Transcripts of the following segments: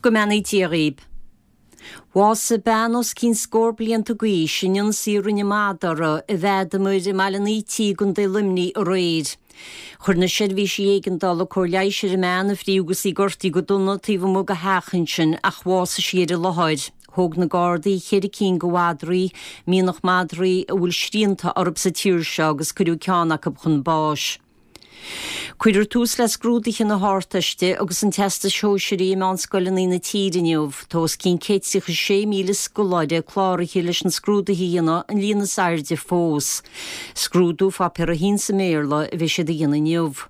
Gomani Tirib. Was a banos cín scorblion to gui sin sirun madara a vedamud malaniti gun de limni raid. Churna sirvi siegen dal corleisir man of riugus I gorti godunna tiva muga hachinshin ach was a shire lahaid. Hog na gardi chiricín gowadri mínach madri ul shrienta arab sa tírshagus cyrw cianach ab chun báis. Cuidir tús les grúdich in na hártaiste agus an testa seoisirí meán scoilin na tídiniuh, tós cín céitsich 6 míle scoláide chlárich leis an scrúdaí híana an líana sairde fós. Scrúdú fa per a hín sa méirla a bhí sé dhéana niuh.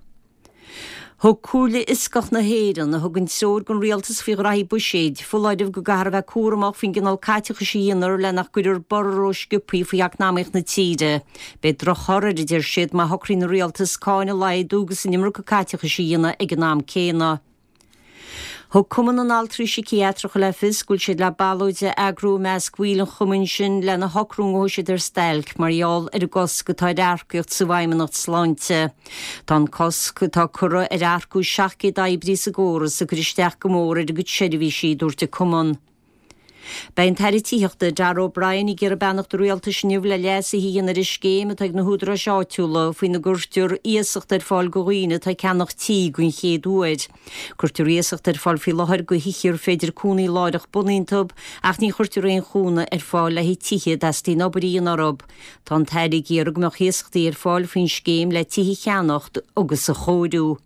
Thug cúla iscach na héireann a thugann sór gon rialtas fi raí buséid, fuláideh go gar bheith cuaramach fin ginál caiteach síonar le nach guidir borrós gupaí faoach námaich na tíide. Be drochorad idir siad má hochrí na rialtas cáine laid dúgus in imar go caiteach síana ag an nám céna. Thug cuman an altrí psichiatrach le fisgúil siad le balóide agrú meas cuilan chumann sin le na hocrúngó siad stelc marall a gos go táid arcuocht sa bhaimanacht sláinte. Tá cos go tá cura arcú 7 daibrí sa góras a gristeach go mór go seirbhí siad dúirte cuman. Bein taritíochta Dar O'Brien I gur bannacht rialtas niuh le leasa híana ar iscéim ag na húdra seáitiúla faoin na gurtúr íosacht fáil go roiine tá ceannach tí gon chéad uaid. Curtúr íosacht fáil fi láthir go hichiir féidir cúnaí láideach buníntab ach ní chuirtúr éon chúna fáil le hí tithe dastí nabarí an arab. Tá tairig íarag meach íosachtaí fáil faoin scéim le tithe cheannacht agus a chóidú.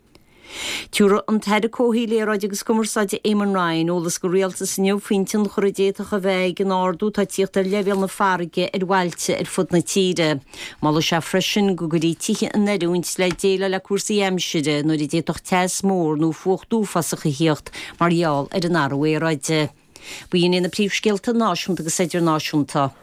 Túra an teide cóhí léráid agus cumarsáide Éman Ryan ólas go rialtas nniu fintin choradéach a bheith an ardú tá tíocht ar level na farige bhailte fud na tíide. Mála se freisin go gurí tithe an neúint le déile le cuasaí éimside nó I déach teas mór nó fuocht dúfasacha hiocht marall ar an arhhéráide. Bhíon ina príomhscéalta náisiúnta agus idir náisiúnta.